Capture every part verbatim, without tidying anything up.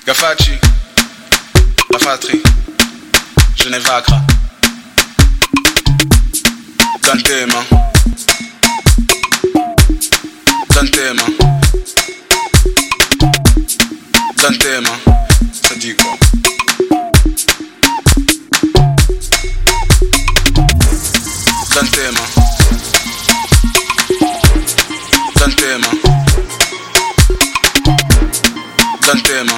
Gafaci, la fatrie, Genevacra, Dantema, Dantema, Dantema, ça dit quoi? Dantema, Dantema, Dantema,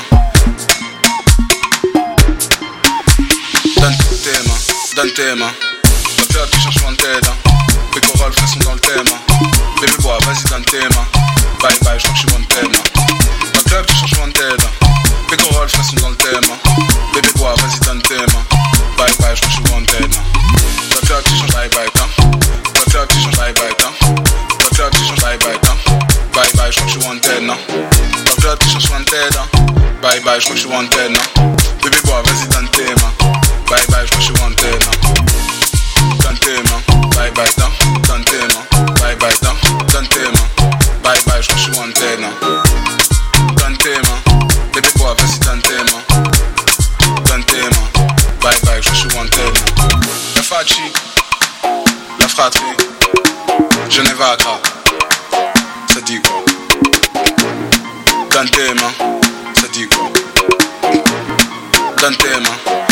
Dantema, Dantema. Va faire un petit changement de tête, hein. Les chorales sont dans le thème, hein. Bébé bois, vas-y Dantema. Bye bye, je crois que je suis one thème, hein. Va faire un petit changement de tête, hein. Les chorales sont dans le thème, hein. Bébé bois, vas-y Dantema. Bye bye, je crois que je suis one thème, hein. Va faire un petit changement, bye bye, hein. Va faire un petit changement, bye bye, hein. Va faire un petit changement, bye bye, hein. Bye bye, je crois que je suis one thème, hein. Va faire un petit changement de tête, hein. Bye bye, je crois que je suis one thème, hein. Bébé bois, vas-y Dantema. Bye bye, je crois que je suis one thème, hein. Dantema, bye bye, hein. Dantema, bye bye, hein. Dantema, bye bye, je crois que je suis one thème, hein. Dantema, bébé bois, vas-y Dantema. Dantema, bye bye, je crois que je suis one thème, hein. La faci, la fratrie, Genevacra, ça dit quoi? Dantema, ça dit quoi? Dantema,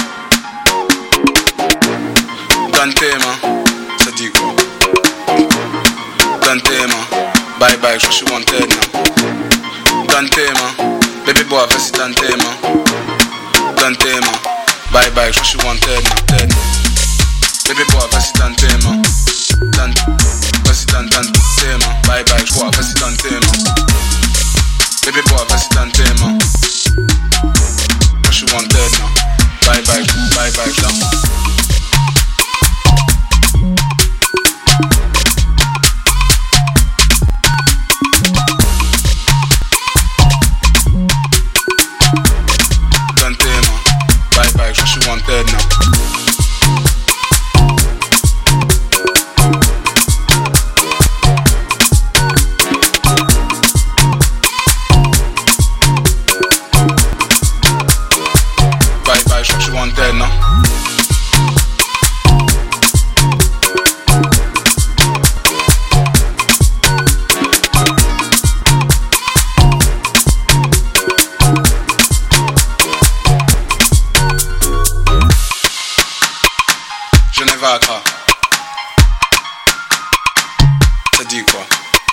Dantema, ça dit quoi? Dantema, bye bye, je suis one thème, Dantema, bébé bois, vas-y Dantema. Dantema, bye bye, je suis one thème, bébé bois, vas-y Dantema. Dan, vas-y Dan, Dantema, bye bye, je vois, vas-y Dantema. Bébé bois, vas-y Dantema. Je suis one thème, bye bye, bye bye, je Genevacra, ça dit quoi?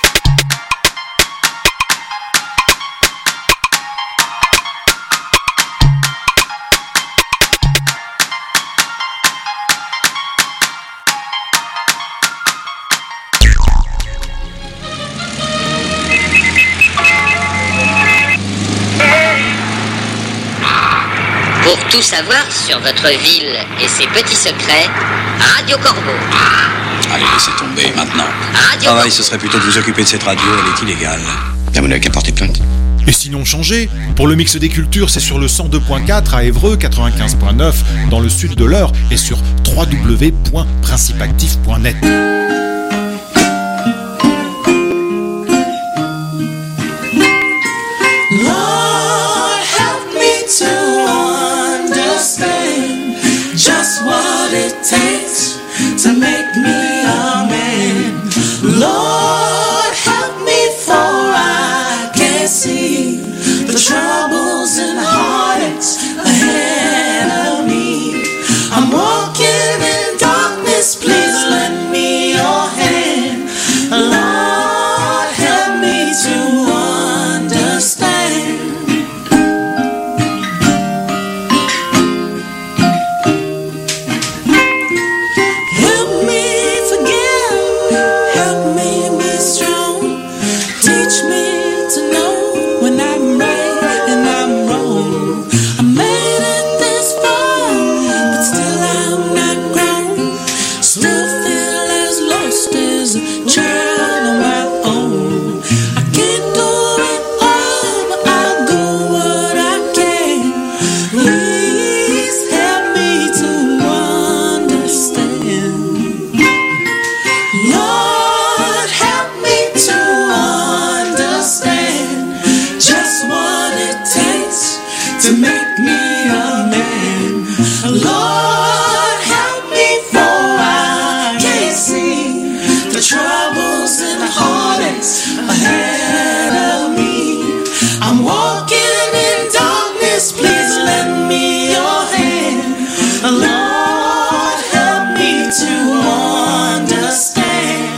Pour tout savoir sur votre ville et ses petits secrets, Radio Corbeau. Allez, laissez tomber maintenant. Radio Travail, Corbeau. ce serait plutôt de vous occuper de cette radio, elle est illégale. Bien, vous n'avez qu'à porter plainte. Et sinon changez. Pour le mix des cultures, c'est sur le cent deux point quatre à Évreux, quatre-vingt-quinze point neuf dans le sud de l'Eure et sur w w w point principactif point net. Lord, help me to understand just what it takes to make me a man. Lord, help me for I can't see the troubles and heartaches ahead of me. I'm walking in darkness, please lend me your hand. Lord, help me to understand. Help me forgive, help me be strong. Teach me to know when I'm right and I'm wrong. to make me a man. Lord, help me, for I can't see the troubles and the heartaches ahead of me. I'm walking in darkness, please lend me your hand. Lord, help me to understand.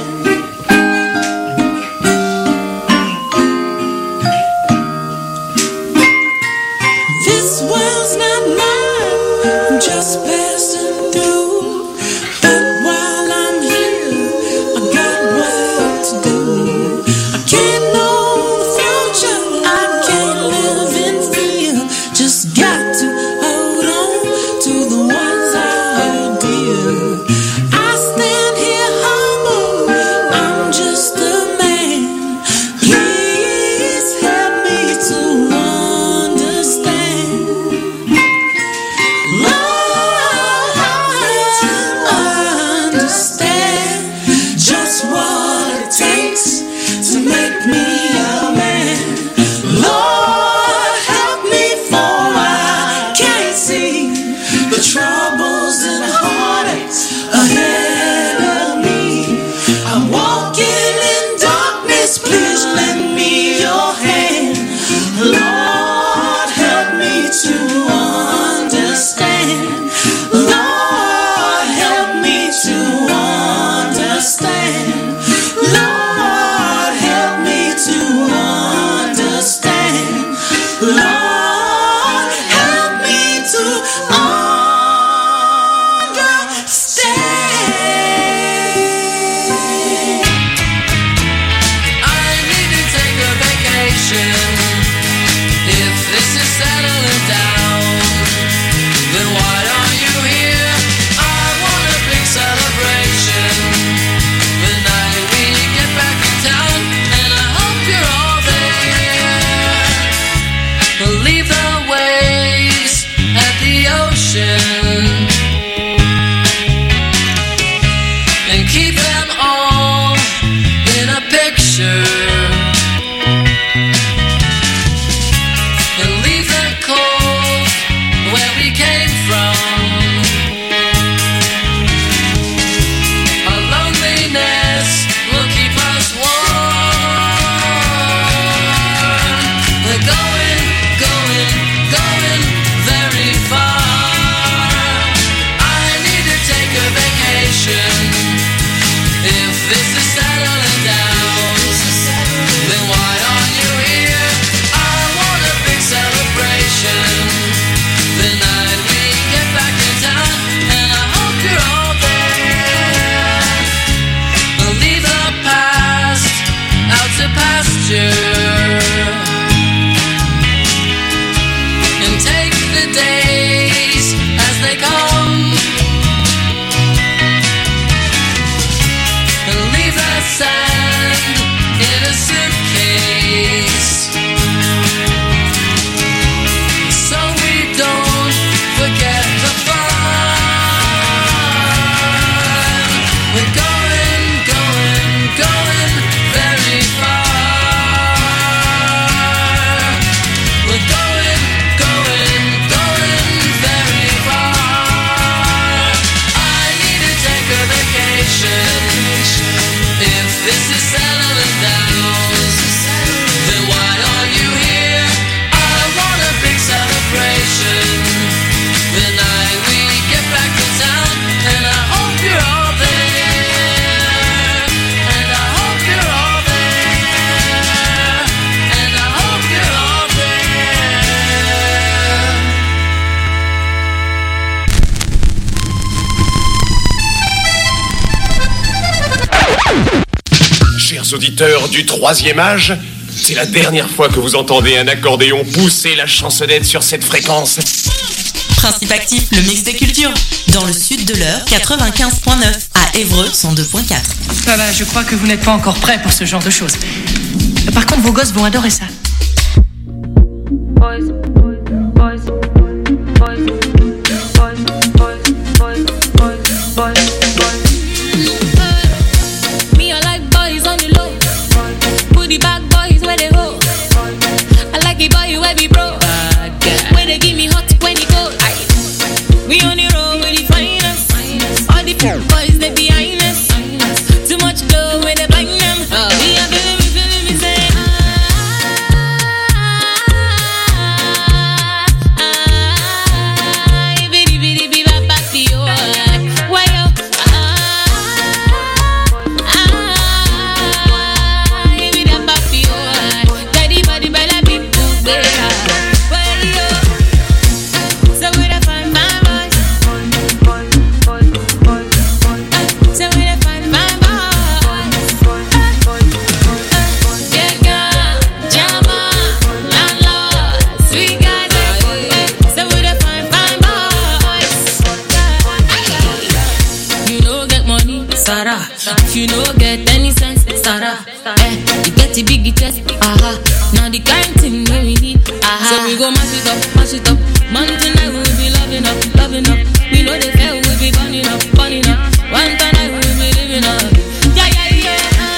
This world's not mine, I'm just passing through. But while I'm here, I got work to do. I can't know the future, I can't live in fear. Just got to hold on to the ones I hold dear. I stand here humble, I'm just a man. Please help me to understand. Lord, help me to understand just what it takes to make me a man. Lord, help me, for I can't see the troubles and heartaches ahead of me. I'm walking in darkness, please lend me your hand. Lord, help me to understand. Lord, help me to understand. Lord, help me to understand. Lord, help me to understand. I need to take a vacation. If this is settling down, then why are you here? I want a big celebration the night we get back in town, and I hope you're all there. Leave the waves at the ocean and keep them all in a picture. And leave the cold where we came from. Our loneliness will keep us warm. We're going, going, going very far. I need to take a vacation. If this is settling down, then why are you here? I want a big celebration the night we get back in town, and I hope you're all there. Leave the past out to pasture and take the days as they come. And leave that sand in a suitcase, so we don't forget the fun. We're going, going, going very far. We're going, going, going very far. I need to take a vacation. If this is settling down, then why are you here? I want a big celebration the night we get back to town, and I hope you're all there. And I hope you're all there. And I hope you're all there. Chers auditeurs du troisième âge, c'est la dernière fois que vous entendez un accordéon pousser la chansonnette sur cette fréquence. Principe actif, le mix des cultures. Dans le sud de l'heure, quatre-vingt-quinze point neuf. À Évreux, cent deux point quatre. Ah bah, je crois que vous n'êtes pas encore prêts pour ce genre de choses. Par contre, vos gosses vont adorer ça. Boys, boys, boys, boys, boys, boys, boys, boys, boys. Me, I like boys on the low. Put the back boys where they go. I like it boy where we bro. Where they If you no get any sense, Sarah, eh, you get the big chest, aha. Now the kind thing that we need, aha. So we go mash it up, mash it up. Man tonight we will be loving up, loving up. We know the fair will be burning up, burning up. One tonight we will be living up. Yeah, yeah, yeah.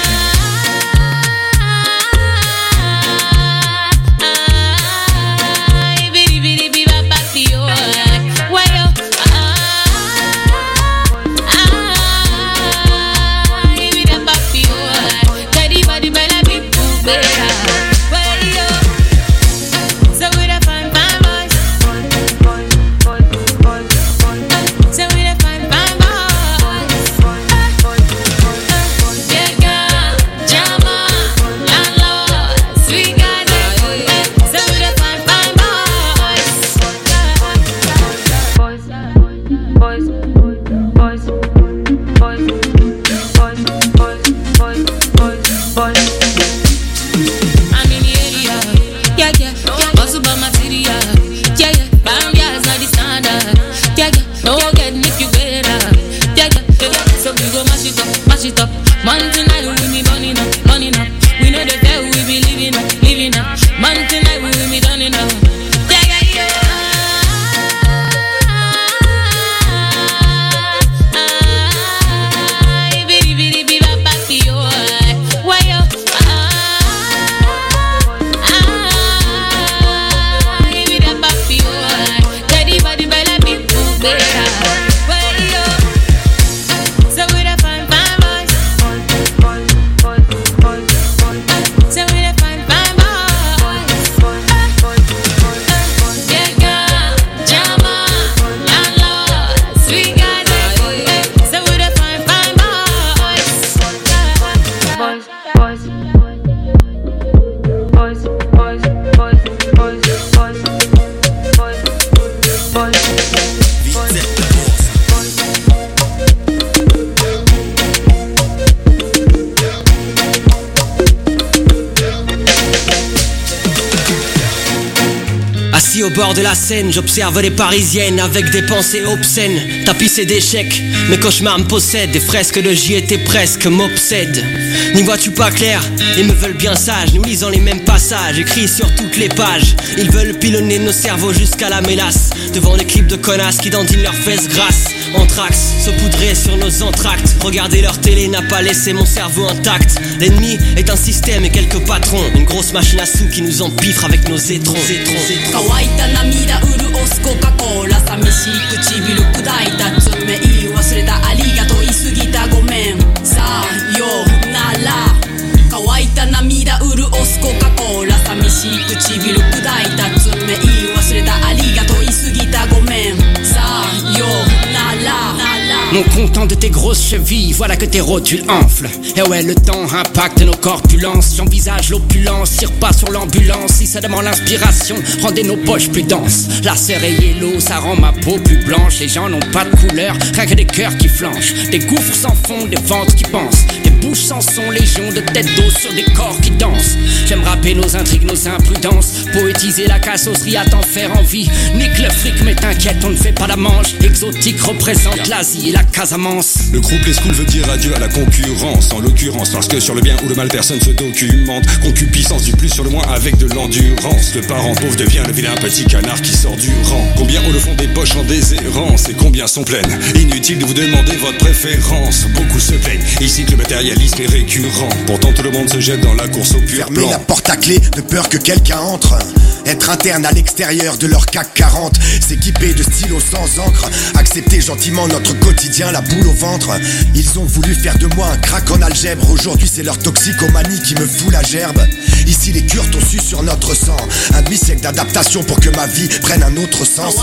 Au bord de la Seine, j'observe les Parisiennes avec des pensées obscènes, tapissées d'échecs, mes cauchemars me possèdent, des fresques de j'y étais presque m'obsèdent. N'y vois-tu pas clair? Ils me veulent bien sages, nous lisons les mêmes passages, écrits sur toutes les pages. Ils veulent pilonner nos cerveaux jusqu'à la mélasse, devant les clips de connasses qui dandinent leurs fesses grasses. Anthrax, saupoudrés sur nos entractes, regarder leur télé n'a pas laissé mon cerveau intact. L'ennemi est un système et quelques patrons, une grosse machine à sous qui nous empiffre avec nos étrons. Étrons, 涙潤すコカ・コーラ寂しい唇砕いた爪言い忘れたありがとう言い過ぎたごめんさよなら乾いた涙潤すコカ・コーラ寂しい唇砕いた爪言い忘れたありがとう言い過ぎたごめんさよなら Non content de tes grosses chevilles, voilà que tes rotules enflent. Et ouais, le temps impacte nos corpulences. J'envisage l'opulence, tire pas sur l'ambulance. Si ça demande l'inspiration, rendez nos poches plus denses. La serre et l'eau, ça rend ma peau plus blanche. Les gens n'ont pas de couleur, rien que des cœurs qui flanchent. Des gouffres sans fond, des ventres qui pensent. Des bouches sans son, légion de têtes d'eau sur des corps qui dansent. J'aime rapper nos intrigues, nos imprudences. Poétiser la cassosserie à t'en faire envie. Nique le fric, mais t'inquiète, on ne fait pas la manche. Exotique représente l'Asie et la Casamance. Le groupe Les Schools veut dire adieu à la concurrence, en l'occurrence, parce que sur le bien ou le mal personne se documente. Concupiscence du plus sur le moins avec de l'endurance. Le parent pauvre devient le vilain petit canard qui sort du rang. Combien ont le fond des poches en déshérence et combien sont pleines? Inutile de vous demander votre préférence. Beaucoup se plaignent ici que le matérialisme est récurrent. Pourtant tout le monde se jette dans la course au pur Fermez blanc. la porte à clé de peur que quelqu'un entre. Être interne à l'extérieur de leur C A C quarante. S'équiper de stylos sans encre. Accepter gentiment notre quotidien, la boule au ventre. Ils ont voulu faire de moi un crack en algèbre. Aujourd'hui c'est leur toxicomanie qui me fout la gerbe. Ici les Kurdes ont su sur notre sang. Un demi-siècle d'adaptation pour que ma vie prenne un autre sens.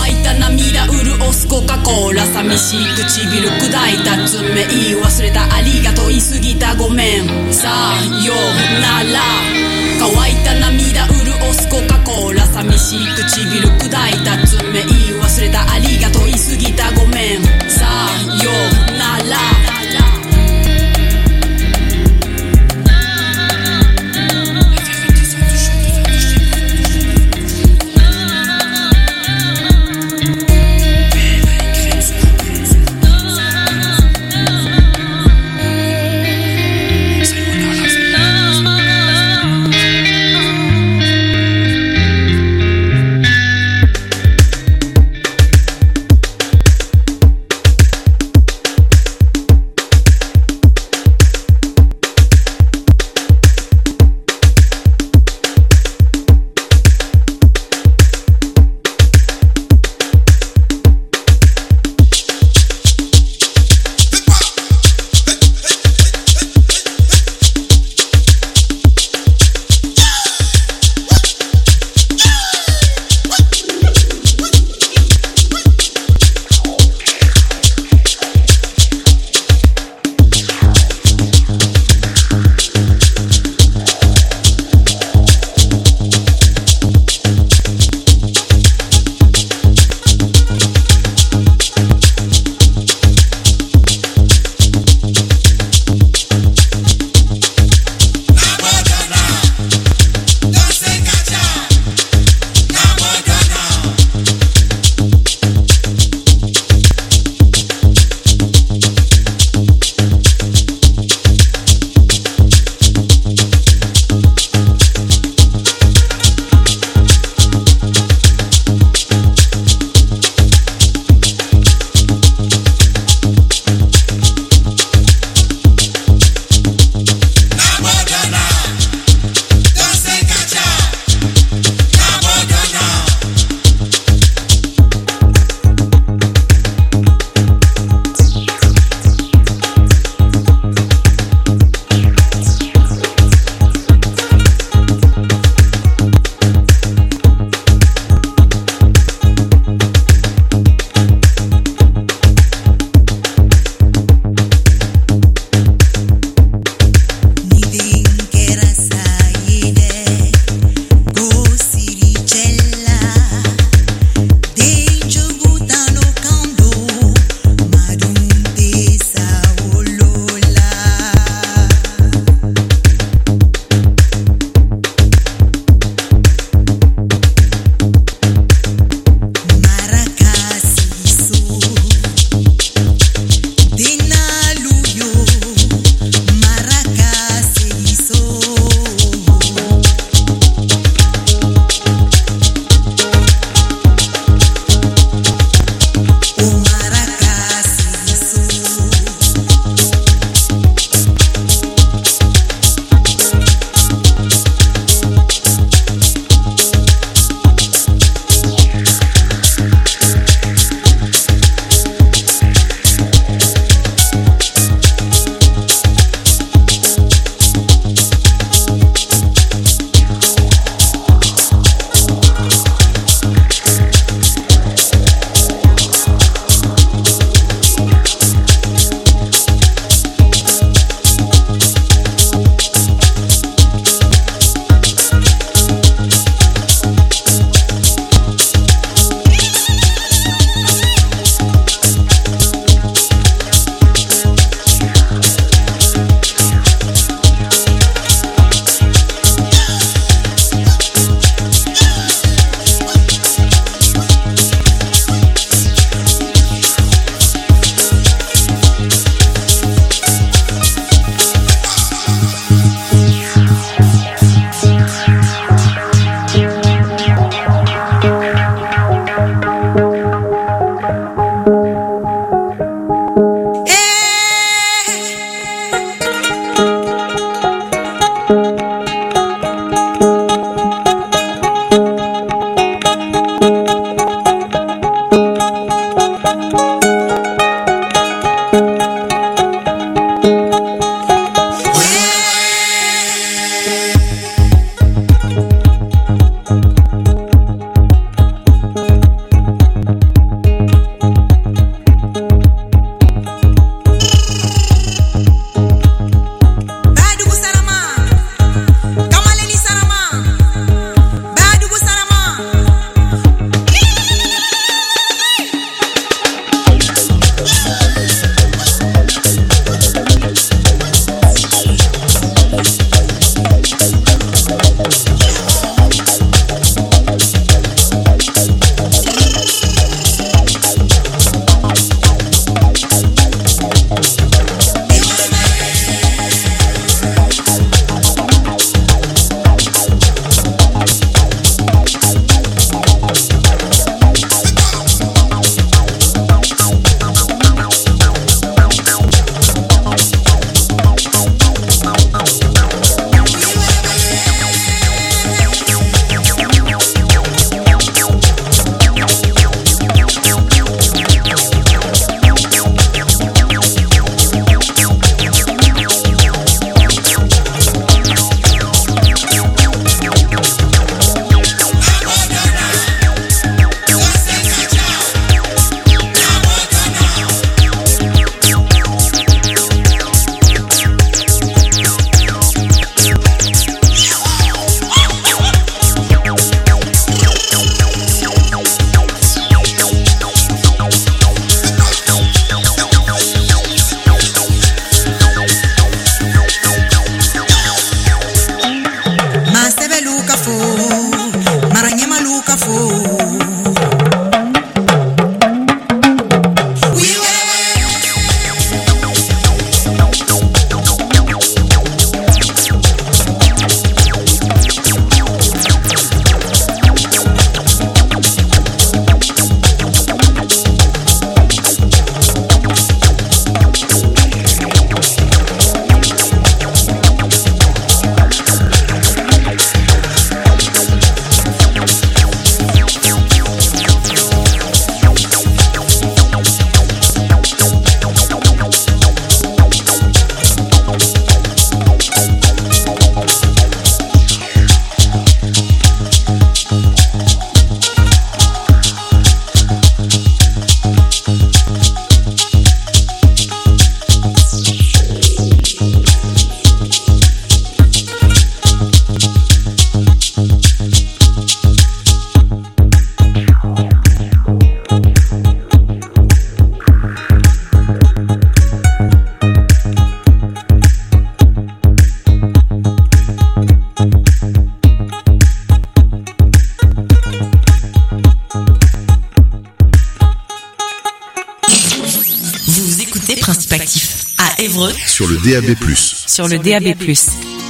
Évreux sur le D A B plus. Sur le D A B plus.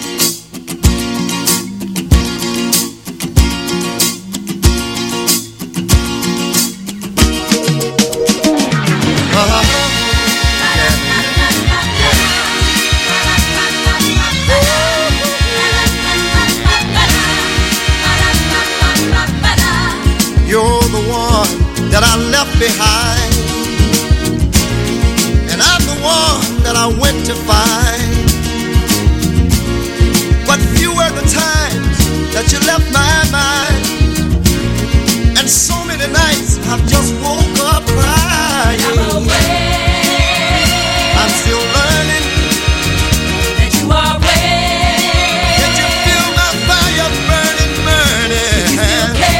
You're the one that I left behind, and I'm the one that I went to find. But few were the times that you left my mind, and so many nights I've just woke up crying. I'm away. I'm still learning that you are away. Did you feel my fire burning, burning? Do you still care?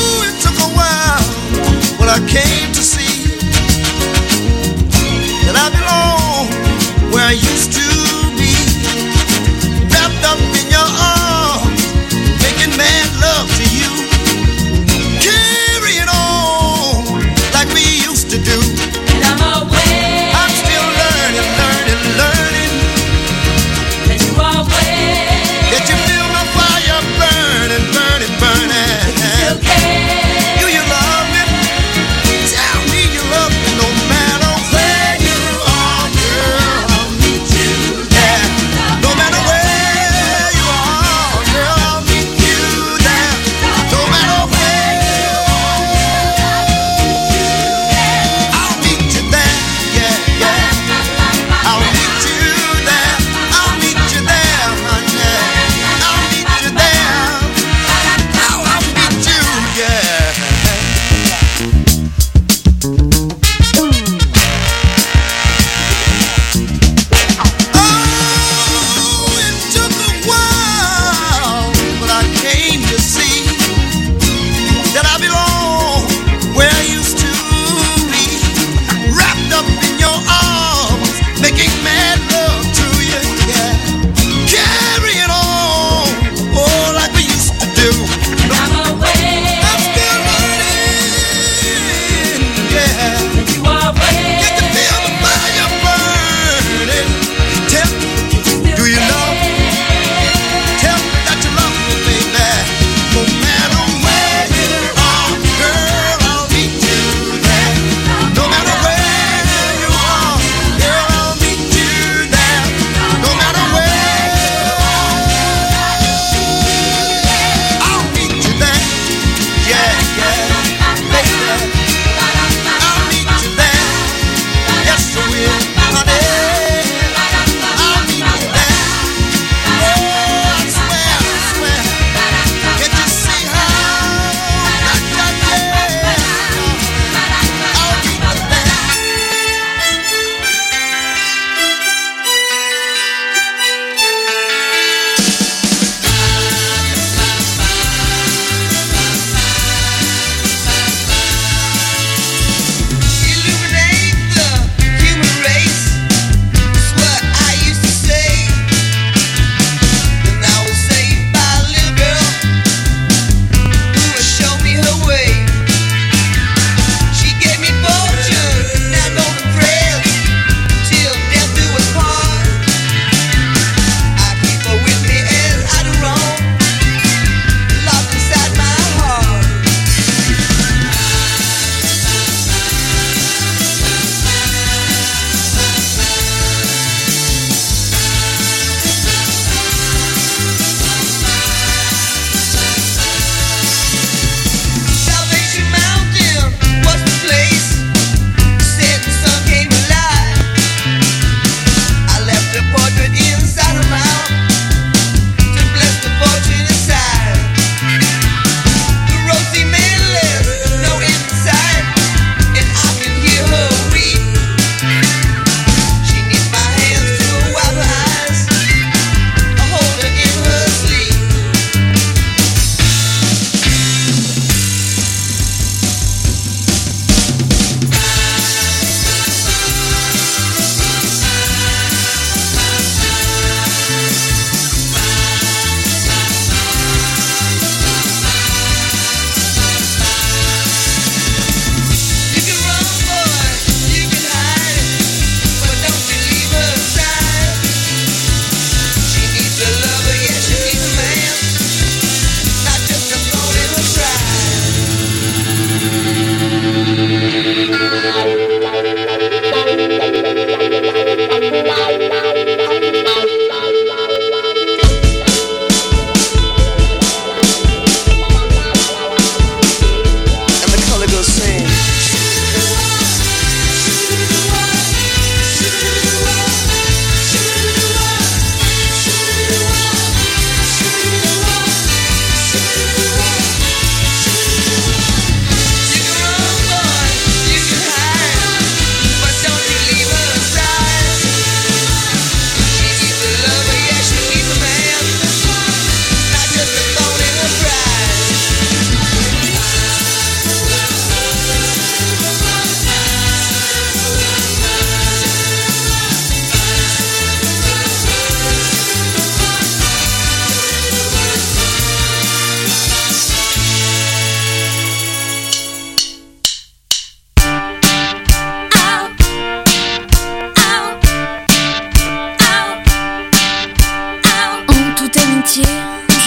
Came to see that I've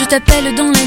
t'appelle dans la